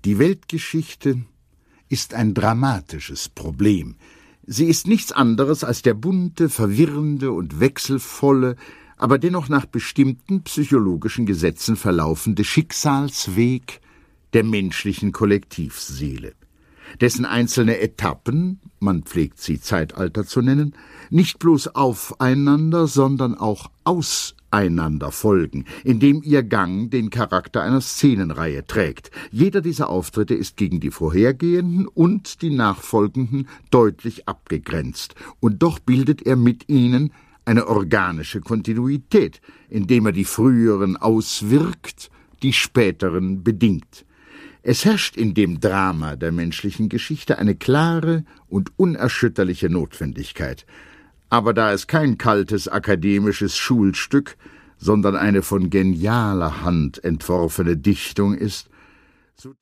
Die Weltgeschichte ist ein dramatisches Problem. Sie ist nichts anderes als der bunte, verwirrende und wechselvolle, aber dennoch nach bestimmten psychologischen Gesetzen verlaufende Schicksalsweg der menschlichen Kollektivseele, dessen einzelne Etappen, man pflegt sie Zeitalter zu nennen, nicht bloß aufeinander, sondern auch auseinander folgen, indem ihr Gang den Charakter einer Szenenreihe trägt. Jeder dieser Auftritte ist gegen die vorhergehenden und die nachfolgenden deutlich abgegrenzt, und doch bildet er mit ihnen eine organische Kontinuität, indem er die früheren auswirkt, die späteren bedingt. Es herrscht in dem Drama der menschlichen Geschichte eine klare und unerschütterliche Notwendigkeit. Aber da es kein kaltes akademisches Schulstück, sondern eine von genialer Hand entworfene Dichtung ist,